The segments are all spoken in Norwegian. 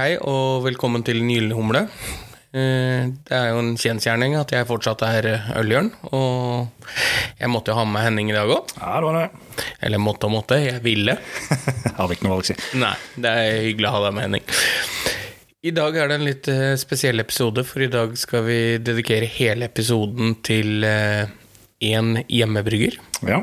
Hei og velkommen til Nylhumle. Det jo en kjensgjerning at jeg fortsatt Øljørn, og jeg måtte jo ha med Henning I dag også. Ja, det var det. Eller måtte, jeg ville. Hadde ikke noe valg å si. Nei, det hyggelig å ha deg med, Henning. I dag det en litt spesiell episode, for I dag skal vi dedikere hele episoden til en hjemmebrygger. Ja.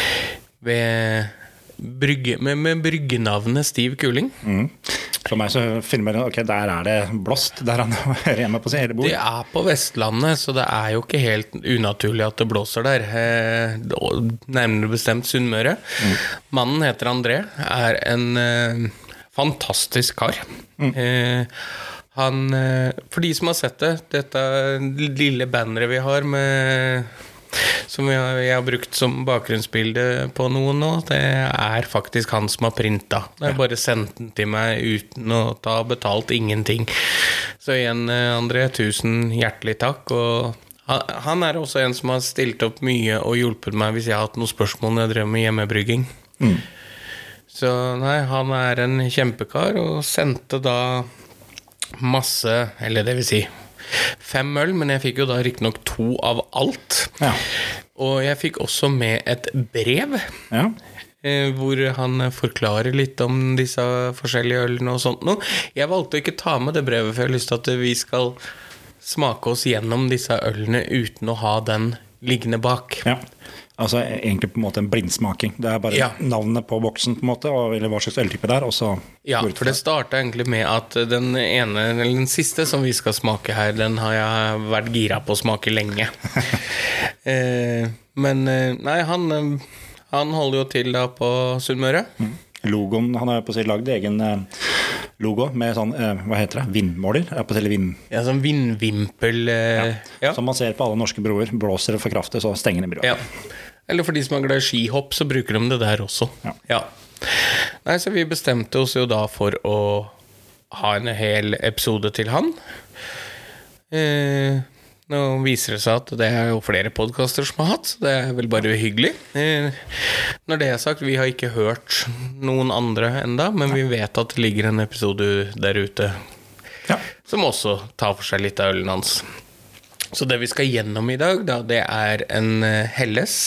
Med bryggenavnet Stiv Kuling. For meg så filmer det, ok, der det blåst, der han hører hjemme på sin hele bord. Det på Vestlandet, så det jo ikke helt unaturlig at det blåser der. Nærmere bestemt Sunnmøre. Mannen heter André, en fantastisk kar. Han, for de som har sett det, dette lille banneret vi har som jeg har brukt som bakgrunnsbilde på noen nå, det faktisk han som har printet. Det bare sendt den til meg uten å ta betalt ingenting. Så igjen, André, tusen hjertelig takk. Og han også en som har stilt opp mye og hjulpet meg hvis jeg har hatt noen spørsmål når jeg drev med hjemmebrygging. Så nei, han en kjempekar, og sendte da masse, eller det vil si 5 øl, men jeg fikk jo da riktig nok 2 av alt. Ja. Og jeg fikk også med et brev, hvor han forklarer litt om disse forskjellige ølene og sånt noe. Jeg valgte å ikke ta med det brevet, for jeg har lyst til at vi skal smake oss gjennom disse ølene uten å ha den liggende bak. Ja, altså egentlig på en måte en blindsmaking. Det bare navnet på boksen på en måte, eller hva slags øltype det og så... Ja, for det startet egentlig med at den ene, eller den siste som vi skal smake her, den har jeg vært gira på å smake lenge. Men nei, han holder jo til da på Sunnmøre. Logoen, han har på seg lagd egen logo med sånn, hva heter det? Vindmåler? På til vind. Ja, sånn vindvimpel. Som man ser på alle norske broer. Blåser det for kraftig, så stenger det broer. Ja. Eller for de som glad I skihopp, så bruker de det der også. Ja. Nei, så vi bestemte oss jo da for å ha en hel episode til han. Nå viser det seg at det jo flere podcaster som har hatt, så det vel bare hyggelig. Når det sagt, vi har ikke hørt noen andre enda, men vi vet at det ligger en episode der ute som også tar for seg litt av ølen hans. Så det vi skal gjennom I dag, da, det en Helles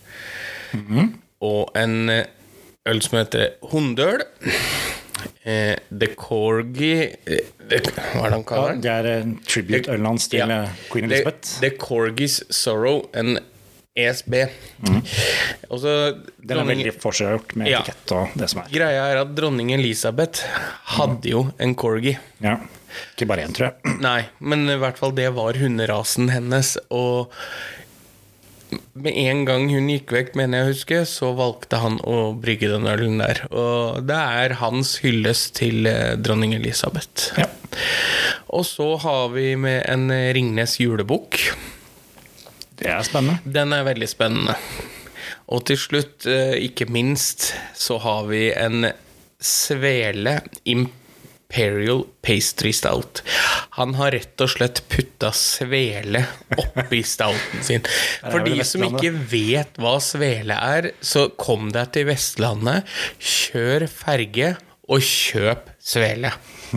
og en øl som heter Hundøl. The Corgi, hva det han kaller den? Det tribute-ølen hans til Queen Elizabeth. The Corgis Sorrow, en ESB. Også, den veldig forskjellgjort med etikett og det som Greia at dronning Elisabeth hadde jo en Corgi. Ja, ikke bare en, tror jeg. Nei, men I hvert fall det var hunderasen hennes, og med en gang hun gikk vekk, mener jeg husker, så valgte han å brygge den ølen der. Og det hans hyllest til dronning Elisabeth. Ja. Og så har vi med en Ringnes julebok. Det spennende. Den veldig spennende. Og til slutt, ikke minst, så har vi en Svele Imperial Pastry Stout. Han har rett og slett puttet svele oppi stouten sin. For de som ikke vet hva svele så kom deg til Vestlandet, kjør ferge og kjøp svele.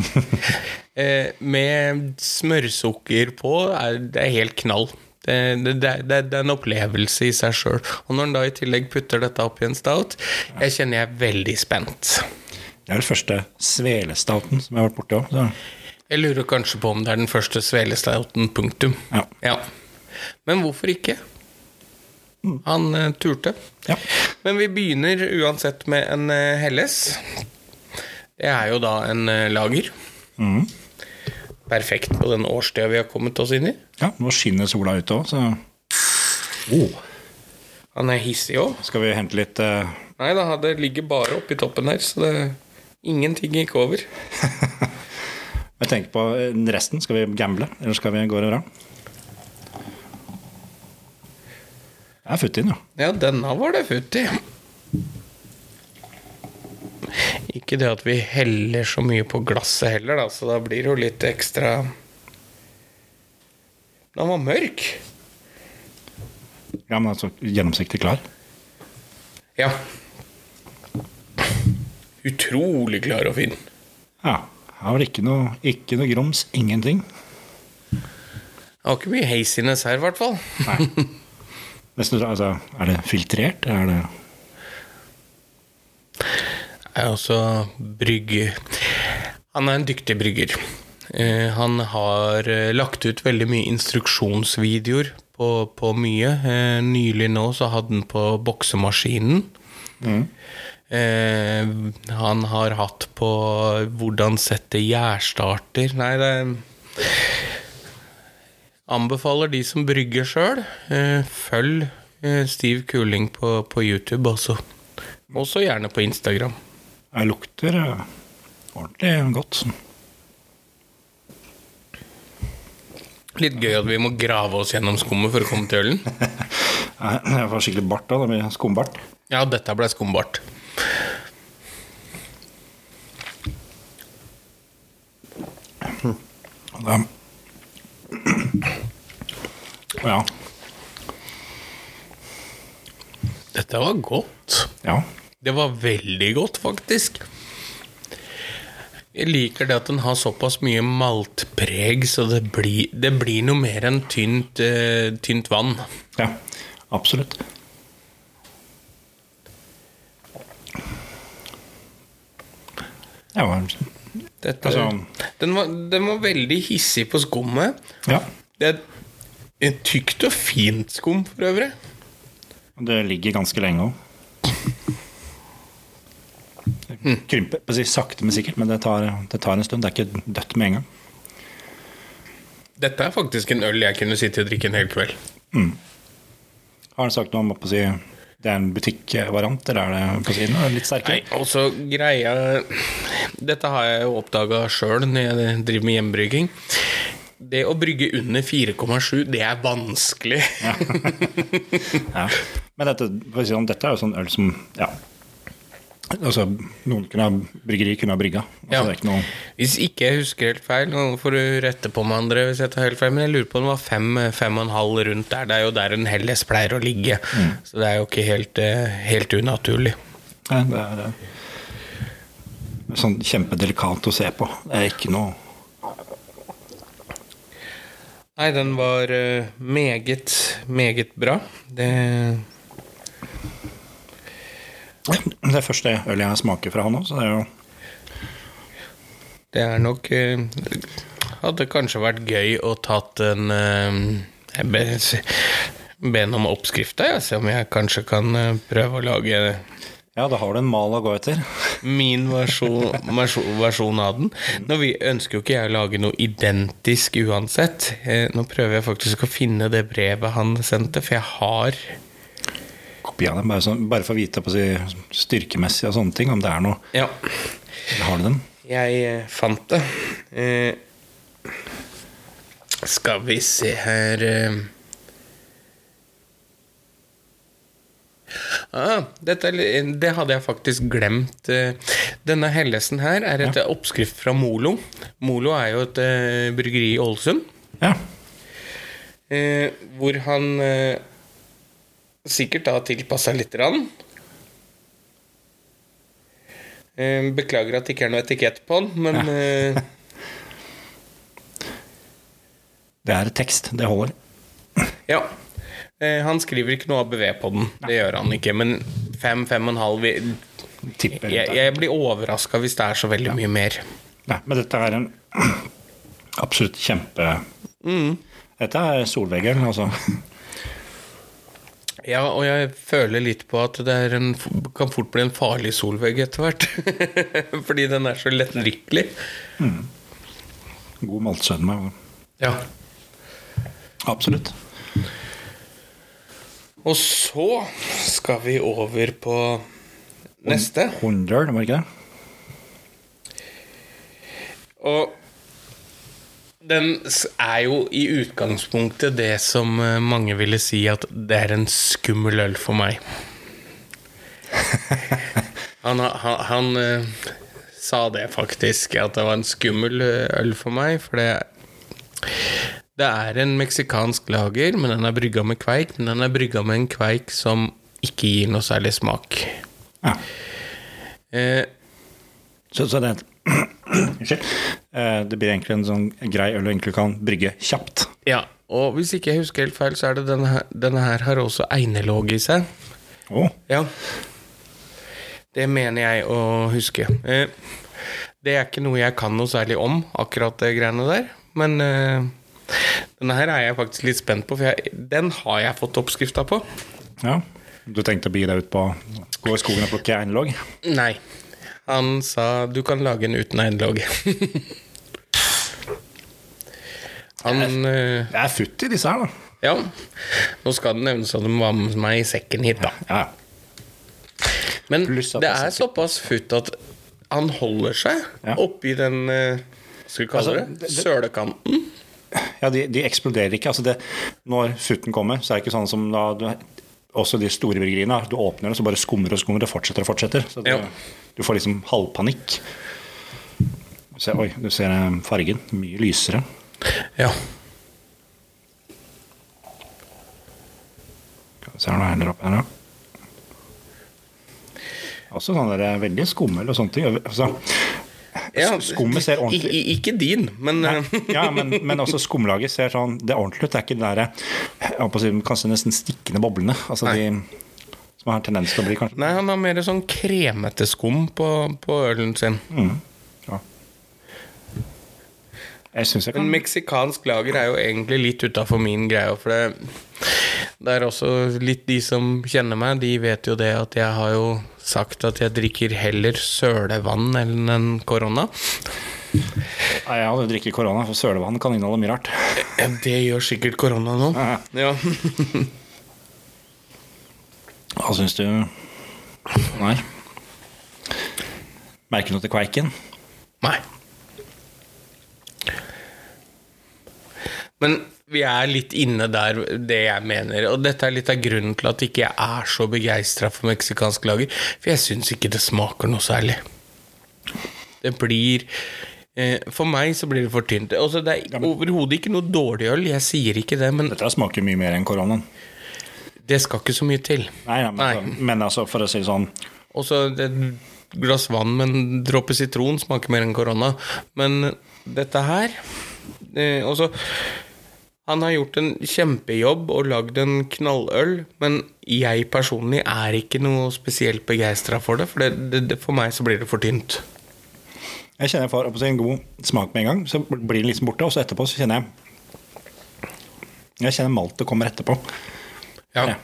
Med smørsukker på, det helt knall. Det en opplevelse I seg selv. Og når han da I tillegg putter dette opp I en stout, jeg kjenner jeg veldig spent. Det den første svelestauten som jeg har vært borte også. Jeg lurer kanskje på om det den første svelestauten, punktum. Ja. Men hvorfor ikke? Han turte. Ja. Men vi begynner uansett med en Helles. Det jo da en lager. Perfekt på den årstiden vi har kommet oss inn I. Ja, nå skinner sola ut også, så... Han hissig også. Skal vi hente litt... Nei da, det ligger bare oppi toppen her, så ingenting gikk over. Jeg tenker på resten. Skal vi gamble, eller skal vi gå det bra? Det futt inn, ja. Ja, denne var det futt I. Ikke det at vi heller så mye på glasset heller da, så da blir det jo litt ekstra... Den var mørk. Ja, men altså gjennomsiktig klar. Ja. Utrolig klar og fin. Ja, har vel ikke noe grums, ingenting. Det var ikke mye heisiness her, I hvert fall. Nei. Nesten, altså, er det filtrert? Er det... Altså, brygger. Han en dyktig brygger. Han har lagt ut veldig mye instruksjonsvideoer på mye. Nylig nå så hadde han på boksemaskinen. Han har hatt på hvordan sette gjærstarter. Nei, det anbefaler de som brygger selv. Følg Steve Kuling på YouTube også. Også gjerne på Instagram. Det lukter ordentlig godt. Litt gøy at vi må grave oss gjennom skummet for å komme til ølen. Jeg var skikkelig bart da, det ble skumbart. Ja, dette ble skumbart. Ja. Dette var godt. Ja. Det var veldig godt, faktisk. Jeg liker det at den har såpass mye maltpreg, så det blir noe mer enn tynt vann. Ja, absolutt. Ja, den var veldig hissig på skummet. Ja. Det et tykt og fint skum for øvrig. Det ligger ganske lenge også. Krymper, sakte men sikkert, men det tar en stund. Det ikke dødt med en gang. Dette faktisk en øl jeg kunne sitte og drikke en hel kveld. Har du sagt noe om det en butikkvariant, eller det på siden? Litt sterkere? Nei, også greia... Dette har jeg jo oppdaget selv når jeg driver med hjemmebrygging. Det å brygge under 4,7, det vanskelig. Ja. Ja. Men dette jo sånn øl som... Ja. Altså, bryggeri kunne ha brygga. Altså, ja. Det ikke noe... Hvis ikke jeg husker helt feil, nå får du rette på meg andre hvis jeg tar helt feil, men jeg lurer på om det var 5,5 rundt der. Det jo der en Helles pleier å ligge. Så det jo ikke helt unaturlig. Nei, det sånn kjempedelikat å se på. Det ikke noe... Nei, den var meget bra. Det første øl jeg smaker fra han også, så det jo... Det nok... Hadde kanskje vært gøy å tatt en... be om oppskriften, se om jeg kanskje kan prøve å lage... Ja, da har du en mal å gå etter. Min versjon av den. Nå ønsker jo ikke jeg å lage noe identisk uansett. Nå prøver jeg faktisk å finne det brevet han sendte, for jeg har... Kopi av dem, bare for å vite på styrkemessig og sånne ting, om det noe. Ja. Eller har du den? Jeg fant det. Skal vi se her... det hadde jeg faktisk glemt. Denne Hellesen her et oppskrift fra Molo. Molo jo et bryggeri I Ålesund. Ja. Hvor han sikkert da tilpasset litt rann. Beklager at det ikke noe etikett på den, men... Det tekst, det holder. Ja. Han skriver ikke noe ABV på den. Det gjør han ikke, men 5,5... Jeg blir overrasket hvis det så veldig mye mer. Nei, men dette en absolutt kjempe... Dette solveggen, altså. Ja, og jeg føler litt på at det kan fort bli en farlig solvegg etter hvert. Fordi den så lettdrikkelig. God maltsødme. Ja. Absolutt. Og så skal vi over på neste. 100, var ikke det? Og den jo I utgangspunktet det som mange ville si at det en skummel øl for meg. Han sa det faktisk, at det var en skummel øl for meg, for det en meksikansk lager, men den brygget med kveik, men den brygget med en kveik som ikke gir noe særlig smak. Ja. Så det Det blir egentlig en sånn grei øl du egentlig kan brygge kjapt. Ja, og hvis ikke jeg husker helt feil, så det denne her har også einelåg i seg. Ja. Det mener jeg å huske. Det ikke noe jeg kan noe særlig om, akkurat det greiene der. Men denne her jeg faktisk litt spent på, for den har jeg fått oppskrifta på. Ja, du tenkte å bli deg ut på gå i skogen og plukke einelåg? Nei, han sa du kan lage en uten einelåg. Det futt i disse her da. Ja, nå skal det nevnes at de var med meg i sekken hit da. Ja. Men det såpass futt at han holder seg oppi den, skal vi kalle det, sølekanten. Ja, de eksploderer ikke. Altså når futten kommer, så det ikke sånn som da også de store bryggeriene, du åpner det, så bare skummer og skummer, det fortsetter og fortsetter. Så du får liksom halvpanikk. Du ser fargen, mye lysere. Ja. Skal vi se her, heller opp her da. Også sånn der veldig skummel og sånne ting. Altså, skummet ser ordentlig ikke din, men ja, men også skumlaget ser sånn, det ordentlig ut, det ikke det der, jeg håper å si, kanskje nesten stikkende boblene, altså de som har tendens til å bli kanskje. Nei, han har mer sånn kremete skum på ølen sin. Ja. Jeg synes jeg kan... En meksikansk lager jo egentlig litt utenfor min greie, for det også litt de som kjenner meg, de vet jo det at jeg har jo sagt at jeg drikker heller sølevann enn korona. Nei, jeg hadde drikket korona, for sølevann kan inneholde mye rart. Det gjør sikkert korona nå. Ja. Hva synes du? Nei. Merker du noe til kveiken? Nei. Men vi litt inne der, det jeg mener, og dette litt av grunnen til at ikke jeg så begeistret for meksikansk lager, for jeg synes ikke det smaker noe særlig. Det blir, for meg så blir det for tynt. Altså, det overhodet ikke noe dårlig øl, jeg sier ikke det, men... Dette smaker mye mer enn koronaen. Det skal ikke så mye til. Nei. Men altså, for å si det sånn... Også et glass vann med en dråpe sitron smaker mer enn korona, men dette her, også... Han har gjort en kjempejobb og lagd en knalløl, men jeg personlig ikke noe spesielt begeistret for det, for for meg så blir det for tynt. Jeg kjenner for en god smak med en gang, så blir det liksom borte, og så etterpå så kjenner jeg maltet kommer etterpå. Ja.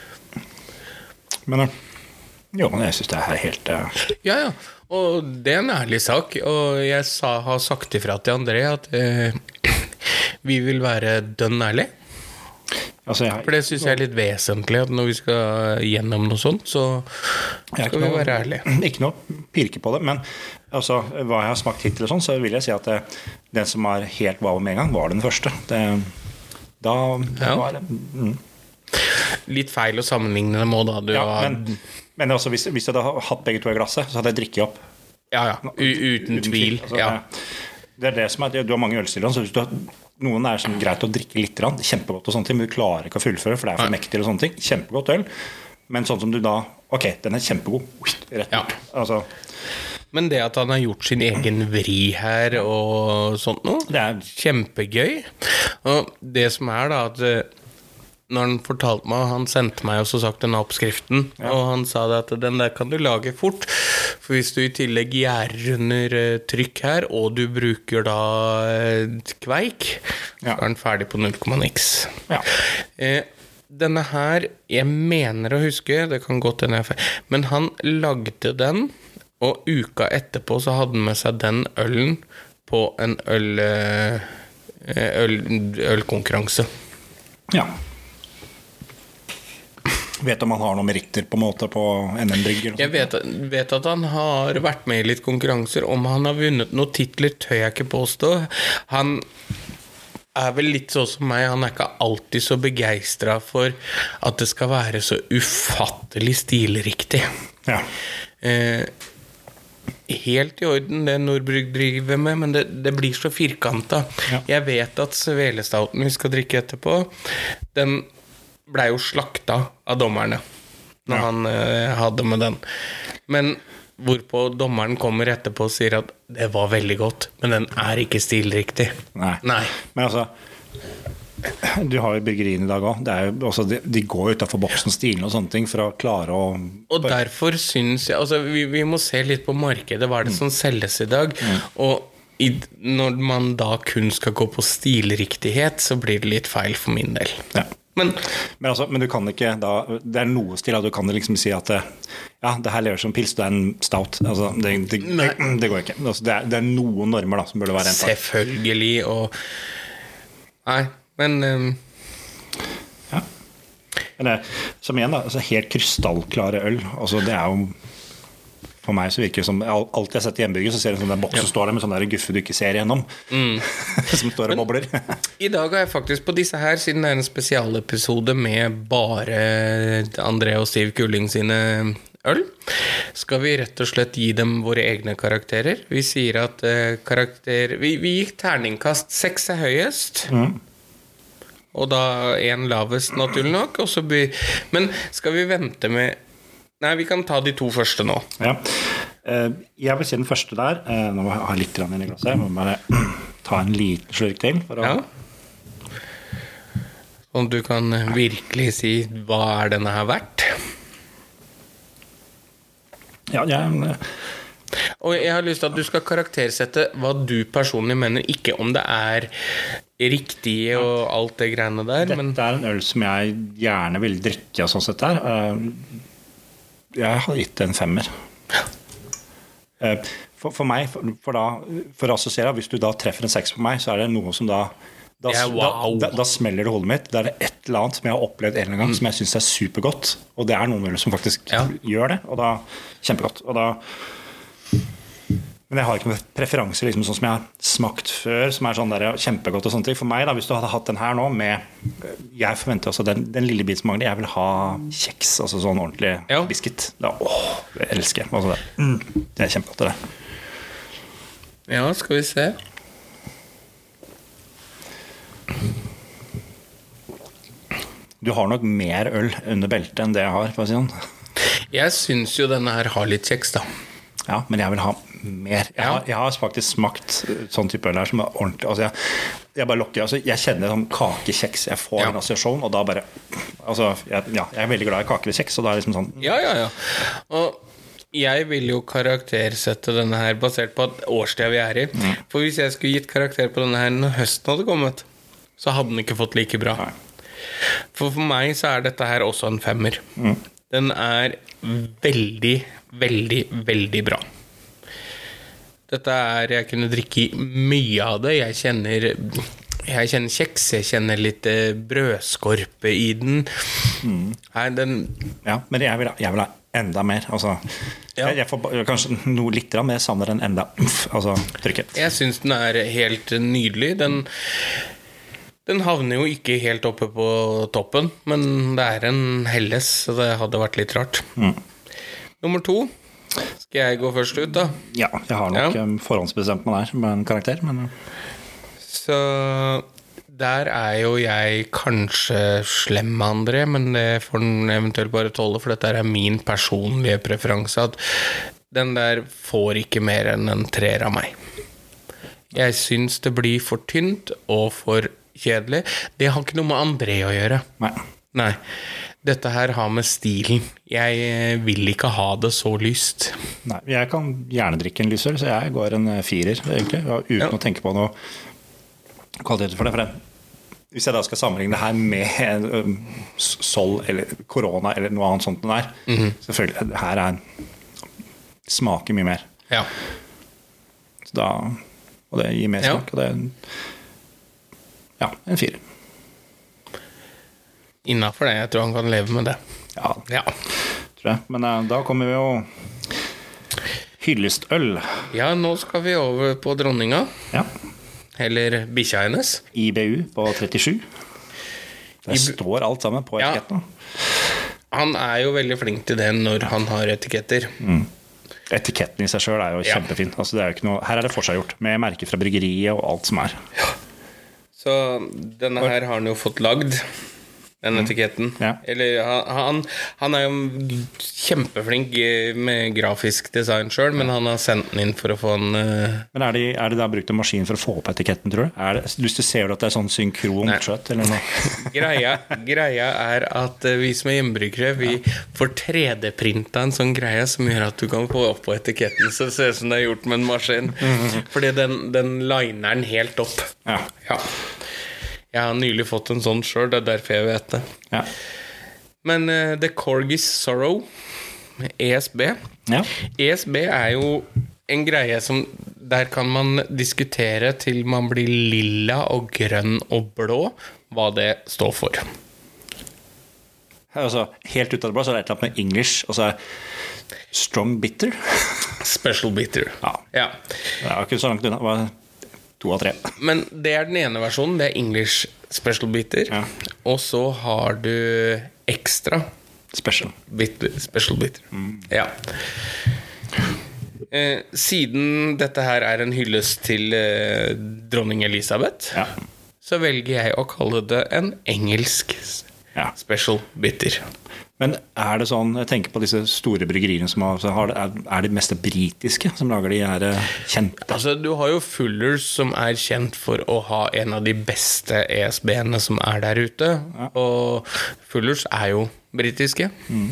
Men jo, jeg synes det helt... Ja, og det en ærlig sak, og jeg har sagt ifra til André at... vi vil være dønn ærlig. Altså, for det synes jeg litt vesentlig, at når vi skal gjennom noe sånt, så skal vi være ærlige. Ikke noe pirke på det, men altså, hva jeg har smakt hittil og sånn, så vil jeg si at den som helt wow med en gang, var den første. Da var det... Litt feil å sammenligne det med, da. Men altså, hvis jeg hadde hatt begge to i glasset, så hadde jeg drikket opp. Ja, uten tvil. Altså, ja. Det det som du har mange ølstiler, så hvis du har noen sånn greit å drikke litt, kjempegodt og sånne ting, men du klarer ikke å fullføre, for det for mektig og sånne ting, kjempegodt øl, men sånn som du da, ok, den kjempegod, rett bort. Altså. Men det at han har gjort sin egen vri her og sånt noe, det kjempegøy. Og det som da, at når han fortalte meg, han sendte meg også sagt denne oppskriften, og han sa det at den der kan du lage fort, for hvis du i tillegg gjærer under trykk her, og du bruker da kveik, så den ferdig på 0,x. Ja. Denne her, jeg mener å huske, det kan godt denne men han lagde den, og uka etterpå så hadde han med seg den ølen på en ølkonkurranse. Ja. Vet om han har noen meritter på en måte på NM-brygger? Jeg vet at han har vært med i litt konkurranser. Om han har vunnet noen titler, tør jeg ikke påstå. Han vel litt sånn som meg. Han ikke alltid så begeistret for at det skal være så ufattelig stilriktig. Ja. Helt i orden det Nordbrygg driver med, men det blir så firkantet. Ja. Jeg vet at Svelestauten vi skal drikke etterpå, den ble jo slakta av dommerne når han hadde med den. Men Hvorpå dommeren kommer etterpå og sier at det var veldig godt, men den er ikke stilriktig. Nei. Nei. Men altså, du har jo burgerien i dag også. De går utenfor boksen stilen og sånne ting for å klare å... Og derfor synes jeg, altså vi må se litt på markedet, hva er det som selges i dag, og når man da kun skal gå på stilriktighet, så blir det litt feil for min del. Ja. Men du kan ikke da, det er noe stil, du kan liksom si at ja, det her lever som pils, det er en stout, altså, det går ikke. Altså, det er noen normer da, som burde være rent. Selvfølgelig, og nei, men ja. Men det, som igjen da, altså helt krystallklare øl, altså det er jo for meg så virker det som alt jeg har sett i hjemmebrygget, så ser det som den boksen står der med sånn der guffe du ikke ser igjennom som står og bobler. I dag har jeg faktisk på disse her, siden det er en spesialepisode med bare André og Steve Kulling sine øl, skal vi rett og slett gi dem våre egne karakterer. Vi sier at vi gikk terningkast 6 er høyest, og da 1 lavest naturlig nok, og så men skal vi vente med... Nei, vi kan ta de 2 første nå. Ja. Jeg vil si den første der. Nå må jeg ha litt inn i glasset. Jeg må bare ta en liten slurk til. Ja. Sånn du kan virkelig si hva er denne her verdt? Ja, og jeg har lyst til at du skal karaktersette hva du personlig mener, ikke om det er riktig og alt det greiene der. Dette er en øl som jeg gjerne vil drikke og sånn sett der. Jeg har gitt en 5. For meg, for å assosiere, hvis du da treffer en 6 på meg, så er det noe som da smeller det hodet mitt. Det er et eller annet som jeg har opplevd en eller annen gang som jeg synes er supergodt, og det er noen mulig som faktisk gjør det, og da kjempegodt. Men jeg har ikke noen preferanser liksom, sånn som jeg har smakt før, som er sånn der kjempegodt og sånt. For meg da, hvis du hadde hatt den her nå jeg forventer også den lille biten som mangler, jeg vil ha kjeks, altså sånn ordentlig biscuit. Det elsker jeg. Altså det er kjempegodt det. Ja, skal vi se. Du har nok mer øl under beltet enn det jeg har, for å si sånn. Jeg synes jo denne her har litt kjeks da. Ja, men jeg vil ha mer. Jeg har faktisk smakt sånn type øl her som er ordentlig. Altså jeg bare lokker, altså jeg kjenner sånn kakekjeks. Jeg får en assosiasjon, og da bare altså, jeg er veldig glad i kaker og kjeks, og da er det liksom sånn Ja. Og jeg vil jo karaktersette denne her basert på at årstida vi er i. For hvis jeg skulle gitt karakter på denne her når høsten hadde kommet, så hadde den ikke fått like bra. Nei. For meg så er dette her også en 5. Den er veldig, veldig, veldig bra. Dette er, jeg kunne drikke mye av det. Jeg kjenner kjeks, jeg kjenner litt brødskorpe i den. Nei, Ja, men jeg vil ha enda mer. Altså, jeg får kanskje noe litt, men jeg savner den enda trykket. Jeg synes den er helt nydelig. Den havner jo ikke helt oppe på toppen, men det er en Helles, så det hadde vært litt rart. Nummer 2. Skal jeg gå først ut da? Ja, jeg har nok forhåndsbestemt meg der med en karakter, men... Så der er jo jeg kanskje slem med André, men det får den eventuelt bare tåle, for dette er min personlige preferanse, at den der får ikke mer enn en 3 av meg. Jeg synes det blir for tynt og for kjedelig. Det har ikke noe med André å gjøre. Nei. Dette her har med stilen. Jeg vil ikke ha det så lyst. Nei, jeg kan gjerne drikke en lysøl, så jeg går en 4 egentlig, uten å tenke på noe kvalitet for det. Hvis jeg da skal sammenligne det her med Sol eller Corona eller noe annet sånt der, selvfølgelig, det her smaker mye mer. Ja. Så da, og det gir mer smak, og det en 4. Innenfor det, jeg tror han kan leve med det. Ja. Tror jeg. Men da kommer vi jo hyllestøl. Ja, nå skal vi over på dronninga. Ja. Eller bikkja hennes. IBU på 37. Det står alt sammen på etiketten. Han er jo veldig flink til det når han har etiketter. Etiketten i seg selv er jo kjempefin. Altså, det er jo ikke noe, her er det forseggjort med merker fra bryggeriet og alt som er. Så denne her har han jo fått lagd. den etiketten. Ja. Eller han jo kjempeflink med grafisk design selv, men han har sendt den inn for å få en... Men er det da brukt en maskin for å få opp etiketten, tror du? Hvis du ser at det sånn synkront skjøtt, eller noe? Greia at vi som hjemmebrukere, vi får 3D-printa en sånn greie som gjør at du kan få opp på etiketten, så det ser ut som det er gjort med en maskin. Fordi den liner den helt opp. Ja. Jeg har nylig fått en sånn selv, det er derfor jeg vet det. Ja. Men The Corgis Sorrow, ESB. Ja. ESB er jo en greie som der kan man diskutere til man blir lilla og grønn og blå, hva det står for. Altså, helt ut av det blå så er det et eller annet med English, og så Strong Bitter. Special Bitter. Ja. Det er ikke så langt unna, det var 2 av 3. Men det er den ene versjonen, det er English Special Bitter. Ja. Og så har du Extra Special Bitter. Ja. Siden dette her er en hyllest til dronning Elisabeth, så velger jeg å kalle det en engelsk Special Bitter. Men er det sånn, jeg tenker på disse store bryggeriene som er de mest britiske som lager de her kjente? Altså, du har jo Fullers som er kjent for å ha en av de beste ESB-ene som er der ute, og Fullers er jo britiske.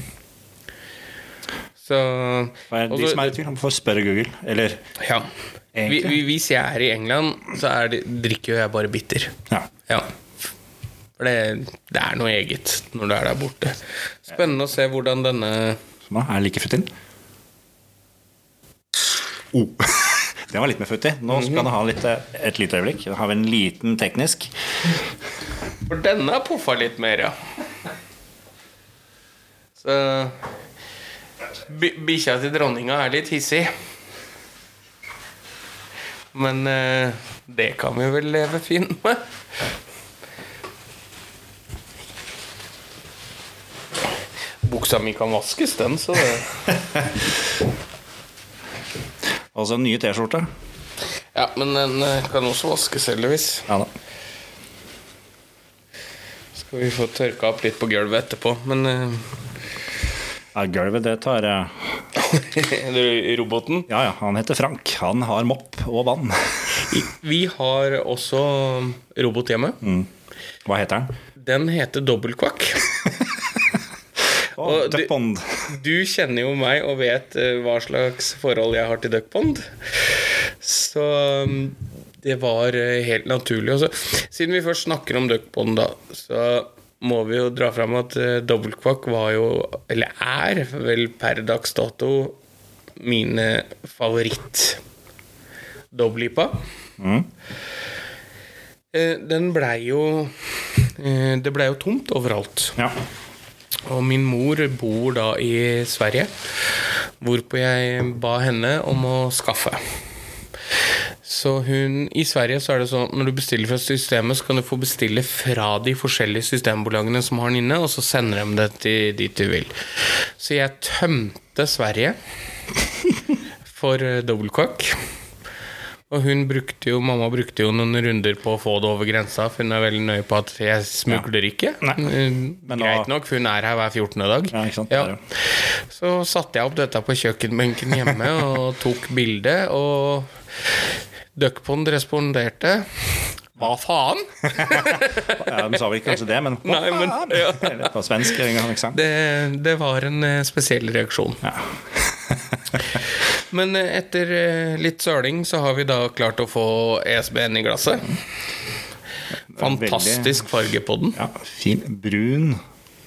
Så de som er i tvil, får spørre Google, eller? Ja, hvis jeg er i England, så drikker jo jeg bare bitter. Ja. For det er noe eget når du er der borte. Spennende å se hvordan denne... Sånn da, like frutt inn? Det var litt mer frutt i. Nå skal den ha et lite øyeblikk. Da har vi en liten teknisk. For denne har puffet litt mer, ja. Så... Bikkja til dronninga er litt hissig. Men det kan vi vel leve fint med. Buksa mi kan vaskes, den, så det... Altså en nye t-skjorte. Ja, men den kan også vaskes, heldigvis. Ja da. Skal vi få tørka opp litt på gulvet etterpå, men... Ja, gulvet, det tar jeg. Roboten? Ja, han heter Frank. Han har mopp og vann. Vi har også robot hjemme. Hva heter den? Den heter Dobbeltkvakk. Og duckpond. Du kjenner jo meg og vet hva slags forhold jeg har til duckpond. Så det var helt naturlig. Også, siden vi først snakker om duckpond da, så må vi jo dra frem at Dobbeltkvakk var jo, eller er vel per dags dato mine favoritt dobbeltlipa. Den ble jo det ble jo tomt overalt. Ja. Og min mor bor da i Sverige, hvorpå jeg ba henne om å skaffe. Så i Sverige så er det sånn, når du bestiller fra systemet, så kan du få bestille fra de forskjellige systembolagene som har den inne, og så sender de det til dit du vil. Så jeg tømte Sverige for dobbeltkvakk. Og mamma brukte jo noen runder på å få det over grensa, for hun er veldig nøye på at jeg smugler ikke. Greit nok, for hun er her hver 14. dag. Ja, ikke sant? Ja. Så satte jeg opp dette på kjøkkenbenken hjemme og tok bilde, og Duckpond responderte: hva faen? Ja, de sa vel kanskje det, men hva faen? Ja. Det var svensk en gang, ikke sant? Det var en spesiell reaksjon. Ja. Men etter litt søling så har vi da klart å få ESB-en i glasset. Fantastisk farge på den. Ja, fin brun.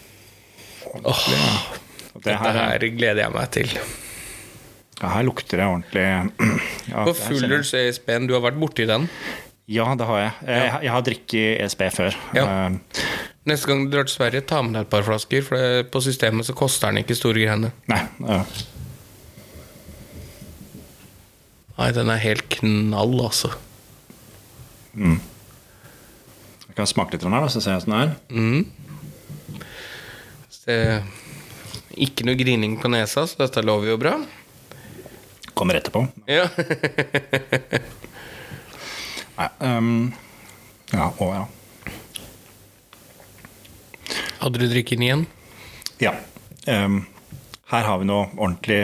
Dette her gleder jeg meg til. Ja, her lukter det ordentlig. Ja, på Fullers ESB-en, du har vært borti den? Ja, det har jeg. Jeg har drikket ESB før. Ja. Neste gang du drar til Sverige, ta med deg et par flasker, for på systemet så koster den ikke store greiene. Nei, ja. Nei, den er helt knall, altså. Jeg kan smake litt den her, så ser jeg sånn her. Det ikke noe grining på nesa, så dette lover jo bra. Kommer etterpå. Ja. Nei, ja. Hadde du drikket den igjen? Ja. Her har vi noe ordentlig.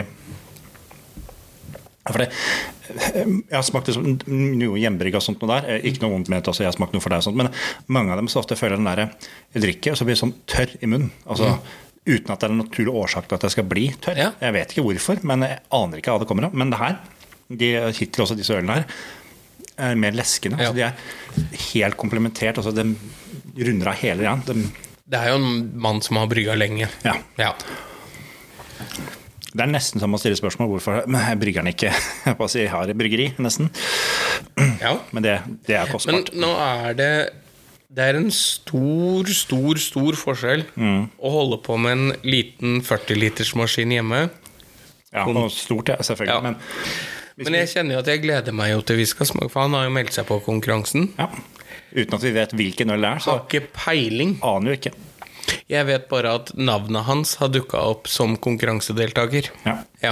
For det, jeg har smakt noe hjemmebrygg og sånt noe der. Ikke noe vondt med det, jeg har smakt noe for deg og sånt, men mange av dem så ofte føler den der jeg drikker, og så blir det sånn tørr i munnen. Altså, uten at det er en naturlig årsak til at jeg skal bli tørr. Ja. Jeg vet ikke hvorfor, men jeg aner ikke hva det kommer av. Men det her, hittil også disse ølene her, er mer leskende. Ja. Altså, de er helt komplementert. Altså, de runder av hele igjen. Det er jo en mann som har brygget lenge. Ja. Ja. Det er nesten som å stille spørsmål hvorfor brygger den ikke jeg har et bryggeri, nesten. Ja. Men det er kostbart. Men nå er det er en stor forskjell å holde på med en liten 40-liters maskin hjemme. Ja, og stort, ja, selvfølgelig. Ja. Men jeg kjenner jo at jeg gleder meg jo til vi skal smake, for han har jo meldt seg på konkurransen. Ja, uten at vi vet hvilken øl det er, så Har ikke peiling. aner jo ikke. Jeg vet bare at navnet hans har dukket opp som konkurransedeltaker. Ja. Ja.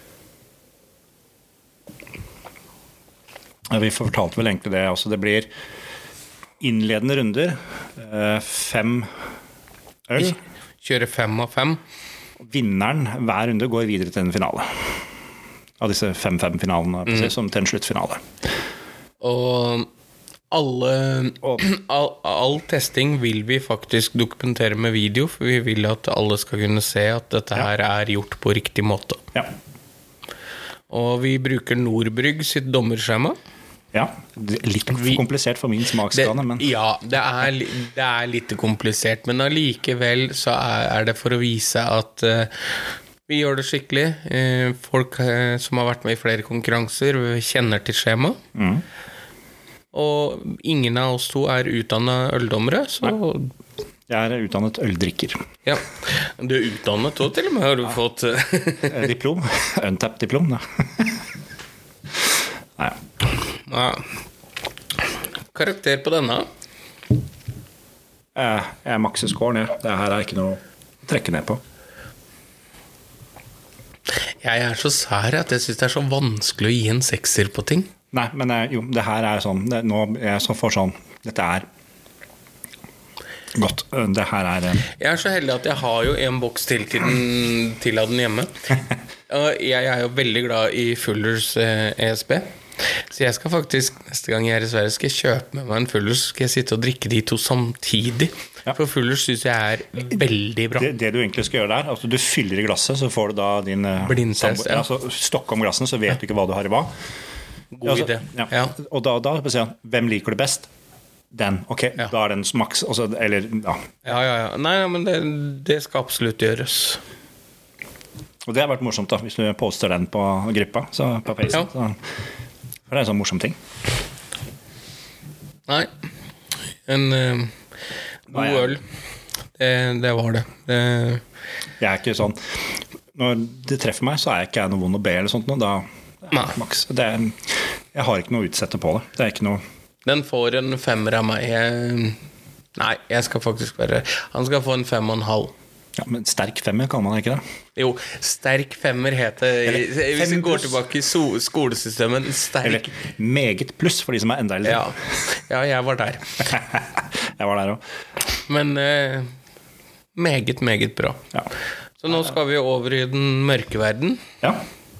Vi fortalte vel egentlig det også. Det blir innledende runder. 5 øl. Kjøre 5 av 5. Vinneren hver runde går videre til en finale. Av disse 5-5-finalene, som til en sluttfinale. Og all testing vil vi faktisk dokumentere med video, for vi vil at alle skal kunne se at dette her er gjort på riktig måte. Ja. Og vi bruker Nordbrygg sitt dommerskjema. Ja, litt komplisert for min smaksskane, men Ja, det er litt komplisert, men allikevel så er det for å vise at vi gjør det skikkelig. Folk som har vært med i flere konkurranser kjenner til skjema. Og ingen av oss to er utdannet øldommere, så jeg er utdannet øldrikker. ja. Du er utdannet også, til og med har du fått Diplom. Untapped-diplom, da. Nei. ja. Karakter på denne? Jeg makser scoren, jeg. Det her er ikke noe å trekke ned på. Jeg er så sær at jeg synes det er så vanskelig å gi en 6er på ting. Nei, men jo, det her er sånn nå er jeg så for sånn dette er godt. Det her er Jeg er så heldig at jeg har jo en boks til av den hjemme. Og jeg er jo veldig glad i Fullers ESB. Så jeg skal faktisk, neste gang jeg er i Sverige, skal jeg kjøpe med meg en Fullers. Skal jeg sitte og drikke de to samtidig. Ja. For Fullers synes jeg er veldig bra. det du egentlig skal gjøre der, altså du fyller i glasset, så får du da din Blindtest, ja. altså, stokk om glassen, så vet du ikke hva du har i hva. God idé. Ja. Og da sier han, hvem liker du best? Den, ok, da er den maks, eller, ja. Ja. Nei, men det skal absolutt gjøres. Og det har vært morsomt da, hvis du poster den på gruppa, så på Facebook, så, for det er en sånn morsom ting. Nei, en god øl, det var det. Jeg er ikke sånn, når det treffer meg, så er jeg ikke noe vond å be eller sånt, da maks. Jeg har ikke noe å utsette på det. Det er ikke noe. Den får en 5 av meg. Nei, jeg skal faktisk være. Han skal få en 5,5. Ja, men sterk 5 kan man ikke det? Jo, sterk 5 heter hvis vi går tilbake i skolesystemet. Sterk. Eller meget pluss for de som er enda eldre. Ja, jeg var der. Jeg var der også. Men meget bra. Ja. Så nå skal vi over i den mørke verden. Ja.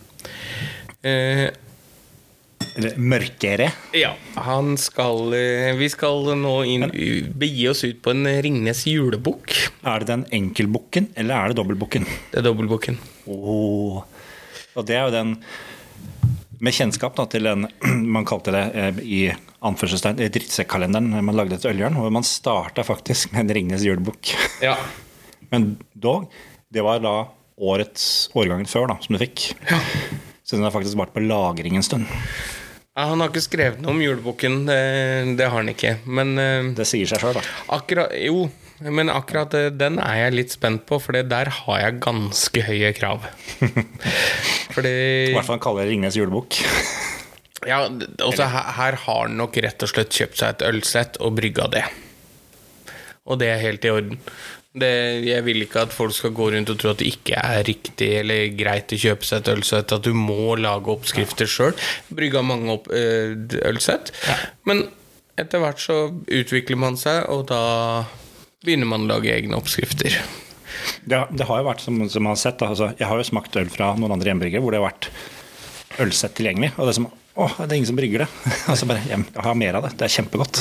Eller mørkere. Ja, vi skal nå begi oss ut på en Ringnes julebukk. Er det den enkelbukken, eller er det dobbeltbukken? Det er dobbeltbukken. Og det er jo den med kjennskap da, til den, man kalte det i anførselstegn, drittsekkalenderen, man lagde et øljørn, hvor man startet faktisk med en Ringnes julebukk. Ja. Men dog, det var da årgangen før da, som du fikk. Ja. Så den har faktisk vært på lagring en stund. Ja, han har ikke skrevet noe om julebukken, det har han ikke. Men det sier seg selv da. Akkurat den er jeg litt spent på, for der har jeg ganske høye krav. Fordi I hvert fall han kaller det Ringnes julebukk. Ja, også her har han nok rett og slett kjøpt seg et ølsett og brygget det. Og det er helt i orden. Jeg vil ikke at folk skal gå rundt og tro at det ikke er riktig eller greit å kjøpe seg et ølsett, at du må lage oppskrifter selv. Brygget mange ølsett. Men etter hvert så utvikler man seg, og da begynner man å lage egne oppskrifter. Det har jo vært, som man har sett, da, altså, jeg har jo smakt øl fra noen andre hjemmebryggere hvor det har vært ølsett tilgjengelig, og det er som, det er ingen som brygger det. Altså bare, jeg har mer av det, det er kjempegodt.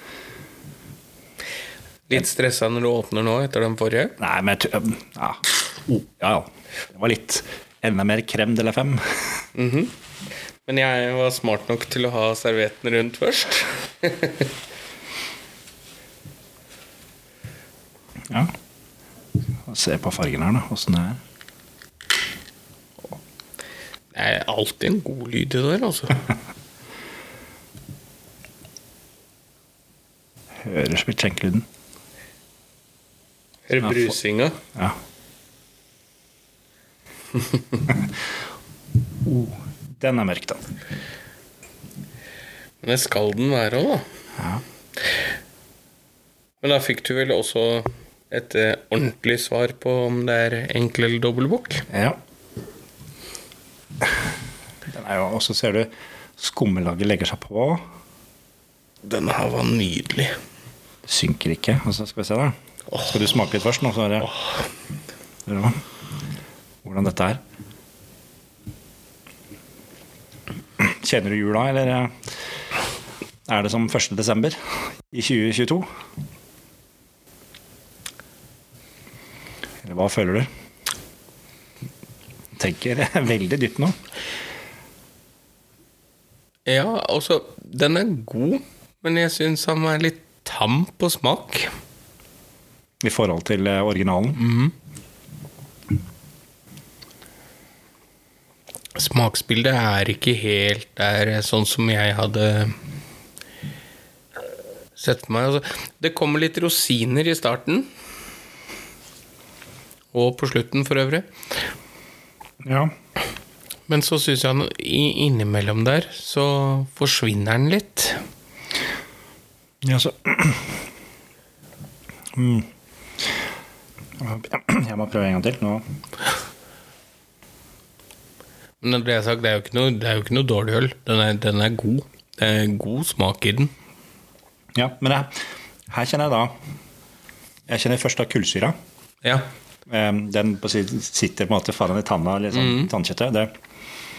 Litt stresset når du åpner nå etter den forrige? Nei, men ja. Det var litt enda mer krem de la femme. Men jeg var smart nok til å ha servetten rundt først. Ja. Se på fargen her da, hvordan det er. Det er alltid en god lyd i det der, altså. Hører så vidt skjenkelyden. Hører brusinga. Ja. Den er mørk, da. Men det skal den være også, da. Ja. Men da fikk du vel også et ordentlig svar på om det er enkel eller dobbeltbukk? Ja. Den er jo, og så ser du skummelaget legger seg på. Den her var nydelig. Det synker ikke, og så skal vi se da. Skal du smake litt først nå, så er det hvordan dette er. Kjenner du jula, eller er det som 1. desember i 2022? Eller hva føler du? Tenker veldig dypt nå. Ja, altså, den er god, men jeg synes han er litt tam på smak. I forhold til originalen? Smaksbildet er ikke helt der sånn som jeg hadde sett for meg. Altså, det kommer litt rosiner i starten. Og på slutten for øvrig. Ja. Men så synes jeg han innimellom der, så forsvinner den litt. Ja, så... Jeg må prøve en gang til nå. Men når det er sagt, det er jo ikke noe dårlig øl. Den er god. Det er god smak i den. Ja, men her kjenner jeg da... Jeg kjenner først av kullsyra. Ja. Den sitter på en måte foran i tanna, liksom, tannkjøttet. Det er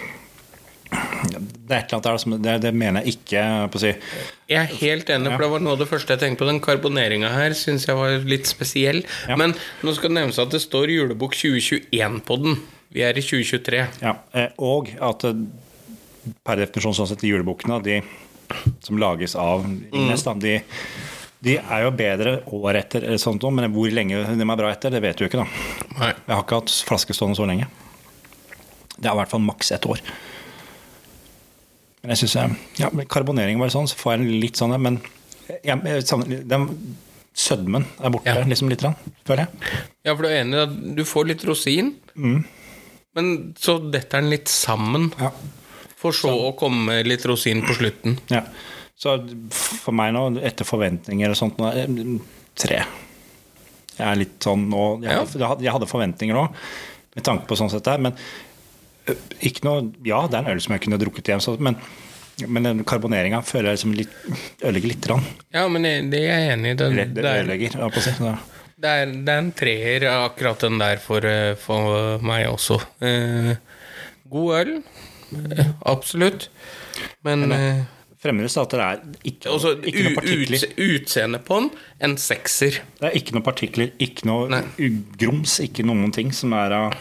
et eller annet der som, det mener jeg ikke på å si. Jeg er helt enig, for det var noe av det første jeg tenkte på. Den karboneringen her synes jeg var litt spesiell. Ja. Men nå skal det nevnes at det står julebok 2021 på den. Vi er i 2023. Ja, og at per definisjon sånn sett julebokene, de som lages av Ringnes, de er jo bedre år etter sånt, men hvor lenge de er bra etter, det vet du ikke da. Nei. Jeg har ikke hatt flaske stående så lenge. Det er i hvert fall maks 1 år. Men jeg synes, ja, karbonering var sånn, så får jeg litt sånn, men den sødmen er borte, liksom litt, føler jeg. Ja, for du er enig at du får litt rosin, men så detter den litt sammen, for så å komme litt rosin på slutten. Ja, så for meg nå, etter forventninger og sånt, 3. Jeg er litt sånn nå, jeg hadde forventninger nå, med tanke på sånn sett der, men ikke noe, ja, det er en øl som jeg kunne drukket hjem, men den karboneringen føler jeg liksom ødelegger litt. Ja, men det er jeg enig i. Det ødelegger, på å si. Det er en 3-er, akkurat den der for meg også. God øl, absolutt. Men fremdeles at det er ikke noen partikler. Utseende på den, en 6-er. Det er ikke noen partikler, ikke noe grums, ikke noen ting som er av...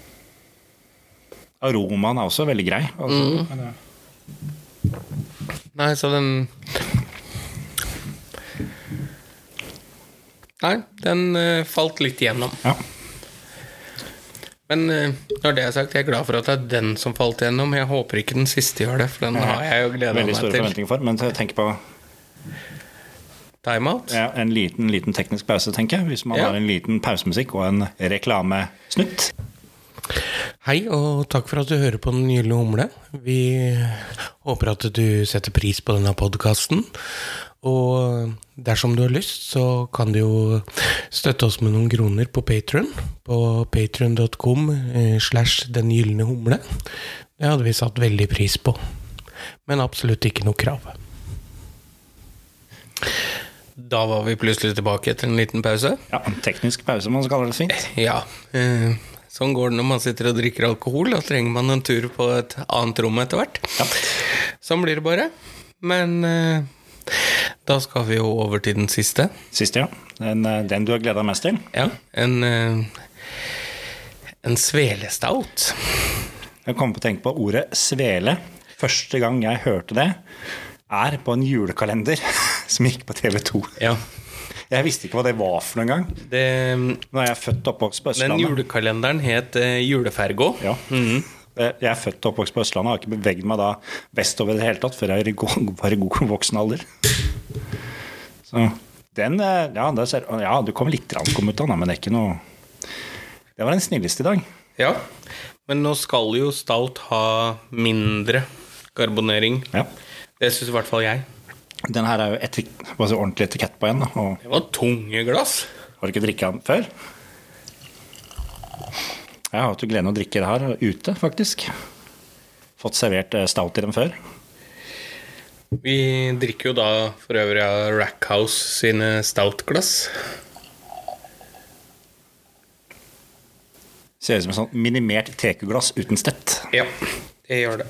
Aromaen er også veldig grei. Altså. Nei, så den... Nei, den falt litt igjennom. Ja. Men når det er sagt, jeg er glad for at det er den som falt igjennom. Jeg håper ikke den siste gjør det, for den har jeg jo gledet meg til. Veldig store forventninger for, men jeg tenker på... Time-out? Ja, en liten teknisk pause, tenker jeg. Hvis man har en liten pausemusikk og en reklamesnutt. Hei, og takk for at du hører på Den Gyldne Humle. Vi håper at du setter pris på denne podcasten. Og dersom du har lyst, så kan du jo støtte oss med noen kroner på Patreon. På patreon.com/Den Gyldne Humle. Det hadde vi satt veldig pris på. Men absolutt ikke noe krav. Da var vi plutselig tilbake etter en liten pause. Ja, en teknisk pause, man skal kalle det fint. Ja, sånn går det når man sitter og drikker alkohol. Da trenger man en tur på et annet rom etter hvert. Ja. Sånn blir det bare. Men da skal vi jo over til den siste. Siste, ja. Den du har gledet deg mest til. Ja, en svelestout. Jeg kommer på å tenke på ordet svele. Første gang jeg hørte det, på en julekalender som gikk på TV2. Ja. Jeg visste ikke hva det var for noen gang. Nå er jeg født og oppvokst på Østlandet. Den julekalenderen het Julefergo. Ja. Jeg er født og oppvokst på Østlandet, har ikke beveget meg da vestover det hele tatt, før jeg var i god voksen alder. Så den, du kom litt rankom ut av den, men det er ikke noe... Det var den snilleste i dag. Ja, men nå skal jo stout ha mindre karbonering. Ja. Det synes i hvert fall jeg. Den her er jo ordentlig etikett på en. Og det var tunge glass. Har du ikke drikket den før? Jeg har hatt gleden å drikke det her ute, faktisk. Fått servert stout i den før. Vi drikker jo da for øvrig av Rackhouse sine stoutglass. Ser ut som en sånn minimert tekeglass uten stett. Ja, det gjør det.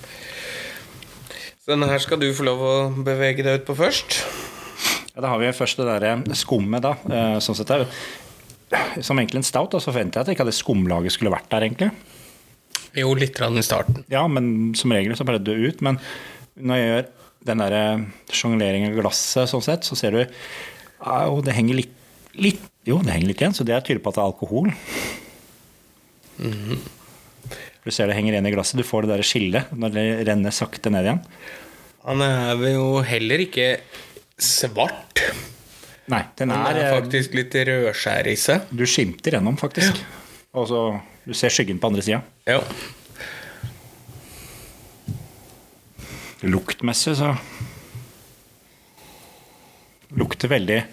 Så denne her skal du få lov å bevege deg ut på først. Ja, da har vi først det der skummet da, sånn sett her. Som egentlig en stout, så forventer jeg at ikke det skumlaget skulle vært der egentlig. Jo, litt rann i starten. Ja, men som regel så bare død ut, men når jeg gjør den der jongleringen av glasset sånn sett, så ser du, det henger litt igjen, så det er tydelig på at det er alkohol. Du ser det henger igjen i glasset, du får det der skillet når det renner sakte ned igjen. Han er jo heller ikke svart. Nei, den er faktisk litt rødskjær i seg. Du skimter gjennom faktisk. Og så du ser skyggen på andre siden. Ja. Luktmessig så lukter veldig.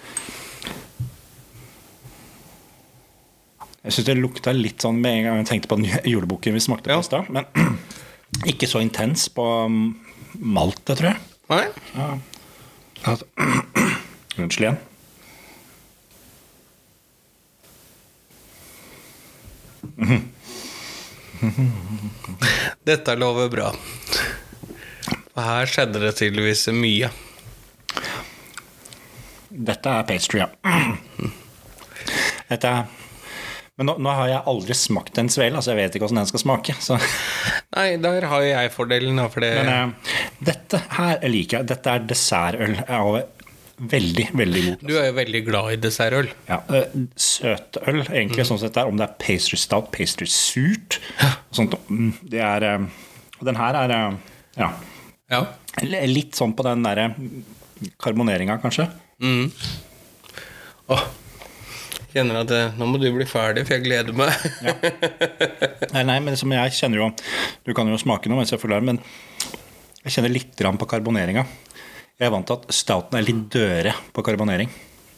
Jeg synes det lukta litt sånn med en gang jeg tenkte på den juleboken vi smakte på i stad, men ikke så intens på maltet, tror jeg. Nei? Ja. Unnskyld igjen. Dette lover bra. For her skjedde det tydeligvis mye. Dette er pastry, ja. Men nå har jeg aldri smakt en svele, altså jeg vet ikke hvordan den skal smake. Så. Nei, der har jeg fordelen for det. Men dette her liker jeg. Dette er dessertøl av veldig, veldig god. Du er jo veldig glad i dessertøl. Ja, søtøl egentlig sånn sett der, om det er pastry stout, pastry surt, sånt. Det er, og den her er, ja. Litt sånn på den der karboneringen kanskje. Kjenner at nå må du bli ferdig, for jeg gleder meg. Ja. Nei, men som jeg kjenner jo, du kan jo smake noe mens jeg forklarer, men jeg kjenner litt grann på karboneringen. Jeg er vant til at stouten er litt døre på karbonering.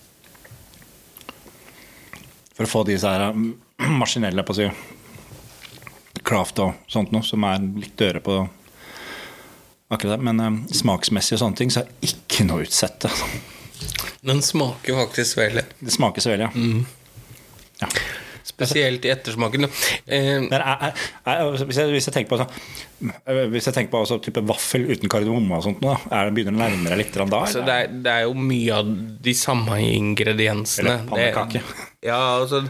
For å få disse her maskinelle på å si, craft og sånt noe, som er litt døre på akkurat det. Men smaksmessig og sånne ting, så er ikke noe utsette. Den smaker faktisk svele. Det smaker svele, ja. Spesielt i ettersmaken. Hvis jeg tenker på sånn, type vaffel uten kardemomme og sånt, begynner det nærmere litt da? Altså, det er jo mye av de samme ingrediensene. Eller pannekake. Ja, altså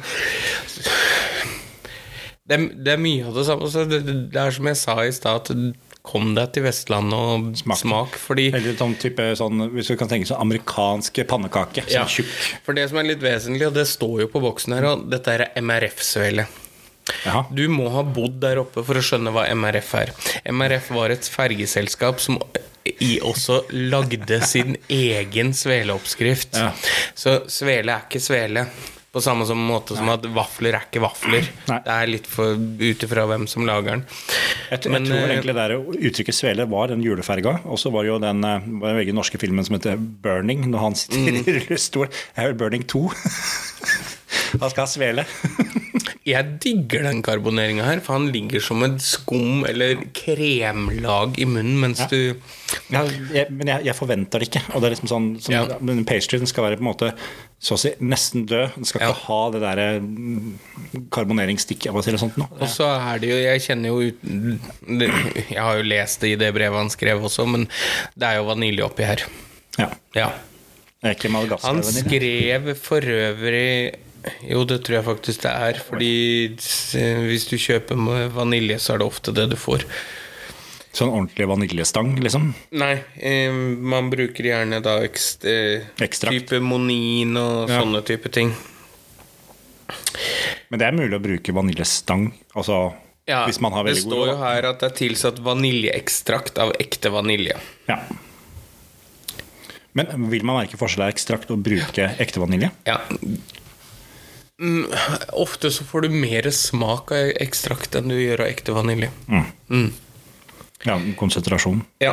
det er mye av det samme. Altså, det er som jeg sa i sted, at kom deg til Vestlandet og smak fordi, eller sånn type, hvis du kan tenke sånn amerikanske pannekake, sånn tjukk. For det som er litt vesentlig, og det står jo på boksen her, og dette er MRF-svele. Du må ha bodd der oppe for å skjønne hva MRF er. MRF var et fergeselskap som også lagde sin egen sveleoppskrift. Så svele er ikke svele på samme måte som at vafler er ikke vafler. Det er litt for utifra hvem som lager den. Jeg tror egentlig det uttrykket svele var den juleferga, og så var jo den veldig norske filmen som heter Burning, når han sitter i rullestol. Det er jo Burning 2. Han skal ha svele. Jeg digger den karboneringen her, for han ligger som et skum eller kremlag i munnen mens du... Ja, men jeg forventer det ikke. Og det er liksom sånn, men pastry den skal være på en måte så å si nesten død. Den skal ikke ha det der karboneringsstikket, eller sånt nå. Og så er det jo, jeg kjenner jo jeg har jo lest det i det brevet han skrev også, men det er jo vanilje oppi her. Ja. Han skrev for øvrig... Jo, det tror jeg faktisk det er, fordi hvis du kjøper med vanilje, så er det ofte det du får. Sånn ordentlig vaniljestang, liksom? Nei, man bruker gjerne da type monin og sånne type ting. Men det er mulig å bruke vaniljestang, altså hvis man har veldig god... Det står jo her at det er tilsatt vaniljeekstrakt av ekte vanilje. Ja. Men vil man merke forskjell av ekstrakt og bruke ekte vanilje? Ja. Ofte så får du mer smak av ekstrakt enn du gjør av ekte vanilje. Ja, konsentrasjon. Ja.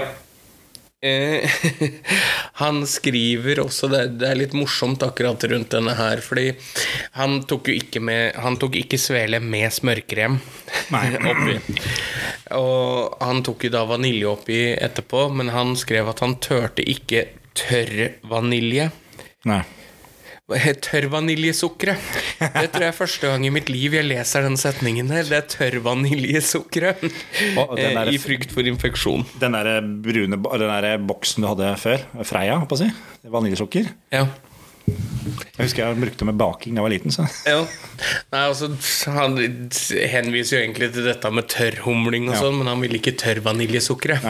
Han skriver også, det er litt morsomt akkurat rundt denne her, fordi han tok ikke svele med smørkrem oppi. Og han tok jo da vanilje oppi etterpå, men han skrev at han tørte ikke tørr vanilje. Nei. Tørr vaniljesukkeret. Det tror jeg første gang i mitt liv jeg leser den setningen her. Det er tørr vaniljesukkeret i frykt for infeksjon. Den der brune, den der boksen du hadde før, Freia, på å si, vaniljesukker. Ja. Jeg husker jeg brukte det med baking da jeg var liten, så. Ja. Nei, altså, han henviser jo egentlig til dette med tørrhumling og sånn, men han vil ikke tørr vaniljesukkeret.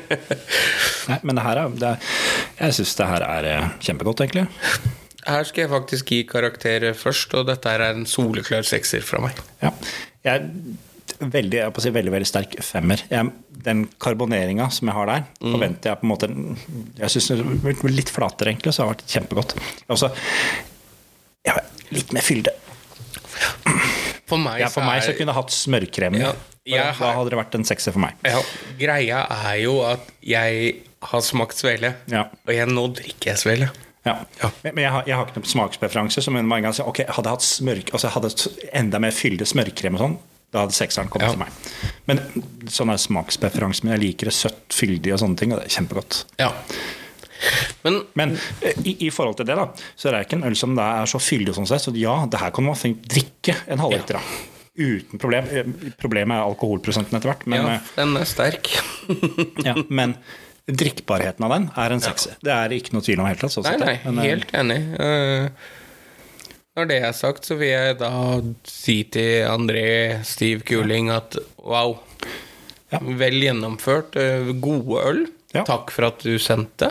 Nei, men jeg synes det her er kjempegodt, egentlig. Her skal jeg faktisk gi karakterer først, og dette er en soleklar 6-er fra meg. Ja, jeg er veldig sterk 5-er. Den karboneringen som jeg har der, forventer jeg på en måte, jeg synes det blir litt flatere egentlig, så det har vært kjempegodt. Altså, litt mer fylde. For meg så kunne jeg hatt smørkrem. Da hadde det vært en 6-er for meg. Ja, greia er jo at jeg har smakt svele, og nå drikker jeg svele. Ja. Men jeg har ikke noen smakspreferanse, så man kan si, ok, hadde jeg hatt smørk, altså hadde enda mer fylde smørkrem og sånn, da hadde 6-eren kommet til meg. Men sånn er smakspreferanse, men jeg liker det søtt, fyldig og sånne ting, og det er kjempegodt. Ja. Men i forhold til det da, så er det ikke en øl som da er så fyldig og sånn sett, så det her kan man drikke en halvliter da. Uten problem. Problemet er alkoholprosenten etter hvert. Men, den er sterk. Men drikkbarheten av den er en 6. Det er ikke noe tvil om helt tatt. Nei, helt enig. Når det er sagt, så vil jeg da si til André Steve Kuling at wow, vel gjennomført, gode øl. Takk for at du sendte.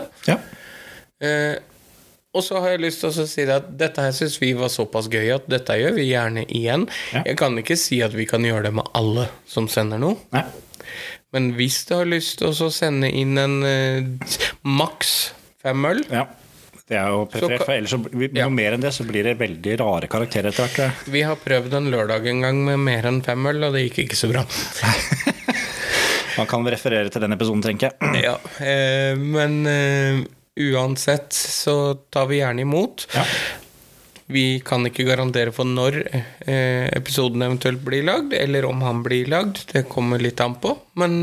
Og så har jeg lyst til å si at dette her synes vi var såpass gøy at dette gjør vi gjerne igjen. Jeg kan ikke si at vi kan gjøre det med alle som sender noe. Nei. Men hvis du har lyst til å sende inn en maks 5 øl, det er jo preferert, for ellers noe mer enn det så blir det veldig rare karakterer etter hvert. Vi har prøvd en lørdag en gang med mer enn 5 øl, og det gikk ikke så bra. Man kan referere til den episoden, tenker jeg. Ja, men uansett så tar vi gjerne imot. Vi kan ikke garantere for når episoden eventuelt blir lagd, eller om han blir lagd. Det kommer litt an på, men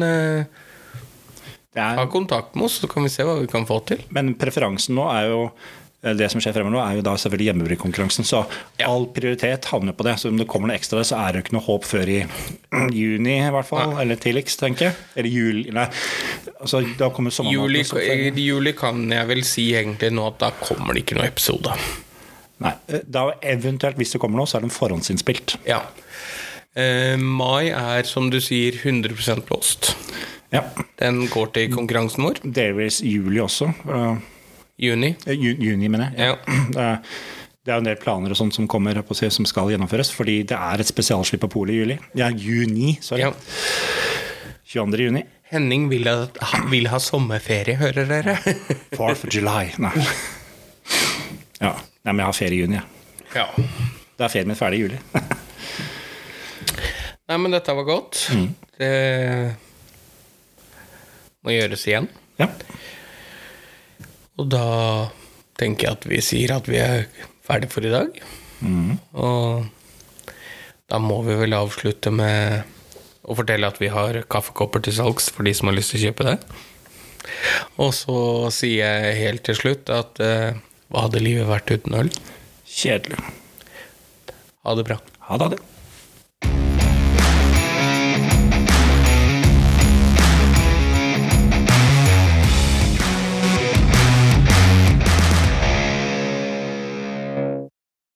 ha kontakt med oss, så kan vi se hva vi kan få til. Men preferansen nå er jo, det som skjer fremover nå, er jo da selvfølgelig hjemmebryggkonkurransen, så all prioritet havner på det. Så om det kommer noe ekstra, så er det jo ikke noe håp før i juni i hvert fall, eller tidligst, tenker jeg. Eller juli, nei. Altså, da kommer sommermåten. Juli kan jeg vel si egentlig nå at da kommer det ikke noe episode. Nei, da eventuelt hvis det kommer noe, så er den forhåndsinnspilt. Ja. Mai er, som du sier, 100% blåst. Den går til konkurransen vår. Delvis juli også. Juni. Juni, mener jeg. Det er en del planer og sånt som kommer opp og se, som skal gjennomføres, fordi det er et spesialslipp av polet i juli. Juni, sorry. 22. juni. Henning vil ha sommerferie, hører dere? 4th of July, nei. Nei, men jeg har ferie i juni, Da er ferien min ferdig i juli. Nei, men dette var godt. Det må gjøres igjen. Og da tenker jeg at vi sier at vi er ferdig for i dag. Og Da må vi vel avslutte med å fortelle at vi har kaffekopper til salgs for de som har lyst til å kjøpe det. Og så sier jeg helt til slutt at hva hadde livet vært uten øl? Kjedelig. Ha det bra. Ha det.